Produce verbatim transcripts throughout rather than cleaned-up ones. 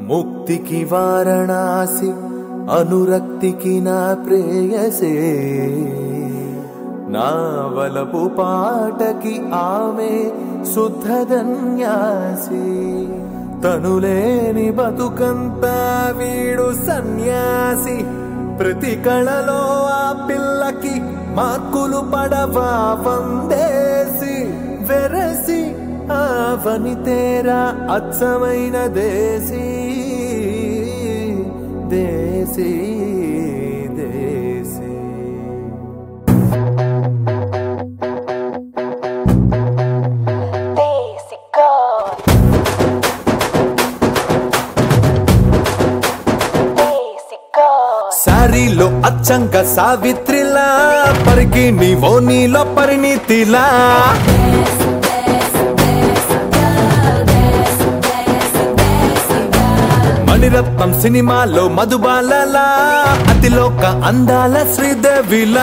ముక్తికి వారణాసి అనురక్తికి నా ప్రేయసే నా వలపు పాటకి ఆమె శుద్ధధన్యాసి తనులేని బతుకంతా వీడు సన్యాసి ప్రతి కళలో ఆ పిల్లకి మార్కులు పడవా వందేసి వెరసి ఆ వనితేరా అచ్చమైన దేశీ దేశీ దేశీ సారీలో అచ్చంగా సావిత్రిలా పరిగి నీవో నీలో పరిణితిలా మణిరత్నం సినిమాలో మధుబాలలా అతిలోక అందాల శ్రీదేవిలా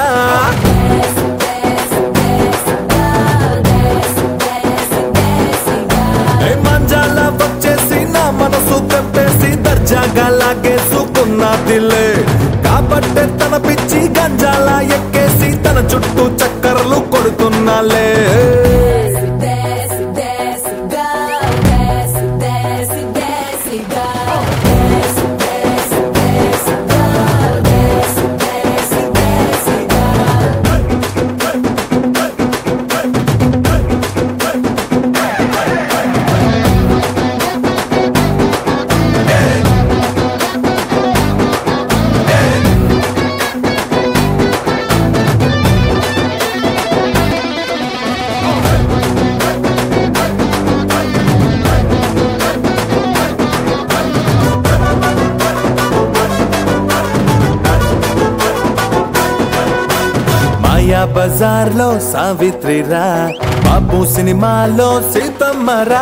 మంజాల వచ్చేసి నా మనసు తెప్పేసి దర్జాగా లాగేసుకున్నదిలే కాబట్టే తన పిచ్చి గంజాల ఎక్కేసి తన చుట్టూ చక్కర్లు కొడుతున్నాలే మాయా బజార్ లో సావిత్రిరా బాబు సినిమాలో సీతమ్మరా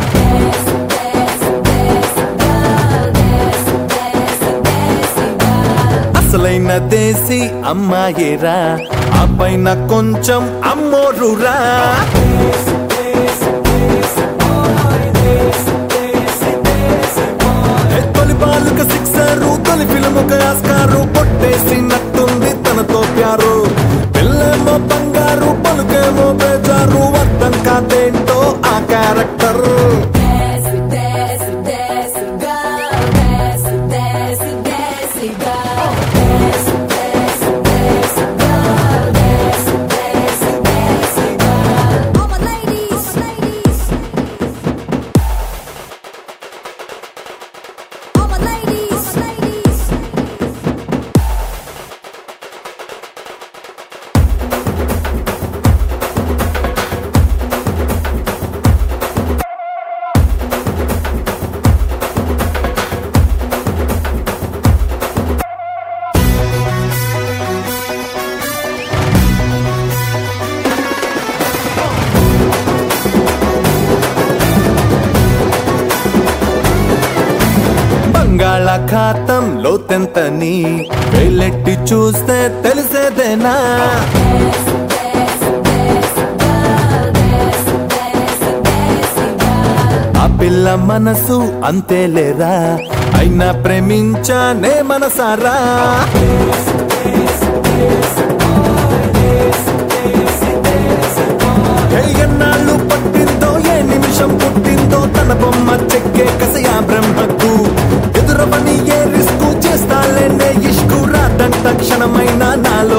అసలైన దేశీ అమ్మాయిరా ఆ పైన కొంచెం అమ్మోరురా తొలి బాలుక సిక్సరు తొలి ఫిల్ముక ఆస్కారు కొట్టేసినట్టుంది తనతో ప్యారు పిల్లేమో బంగారు పలుకేమో బేజారు అర్థం కాదేంటో ఆ క్యారెక్టర్ బంగాళాఖాతం లోతెంతని వేలెట్టి చూస్తే తెలిసేదేనా ఆ పిల్ల మనసు అంతేలేరా అయినా ప్రేమించానే మనసారా ఎన్నాళ్ళు పట్టిందో ఏ నిమిషం పుట్టిందో తన బొమ్మ చెక్కే కసయా బ్రహ్మకు ఎదురవని ఏ రిస్కు చేస్తాలేనే ఇష్కు రాదంట క్షణమైన నాలో